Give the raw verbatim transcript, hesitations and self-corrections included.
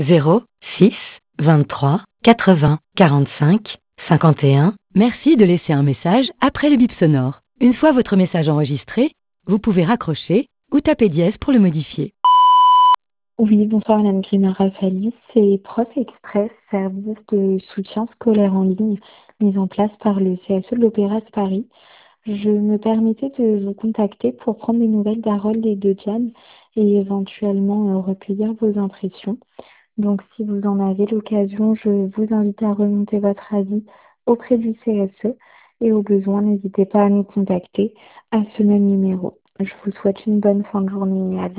zéro six vingt-trois quatre-vingts quarante-cinq cinquante et un. Merci de laisser un message après le bip sonore. Une fois votre message enregistré, vous pouvez raccrocher ou taper dièse pour le modifier. Oui, bonsoir Madame Grima-Raffalis, c'est Prof Express, service de soutien scolaire en ligne mis en place par le C S E de l'Opéra de Paris. Je me permettais de vous contacter pour prendre des nouvelles d'Harold et de Diane et éventuellement euh, recueillir vos impressions. Donc si vous en avez l'occasion, je vous invite à remonter votre avis auprès du C S E et au besoin, n'hésitez pas à nous contacter à ce même numéro. Je vous souhaite une bonne fin de journée. À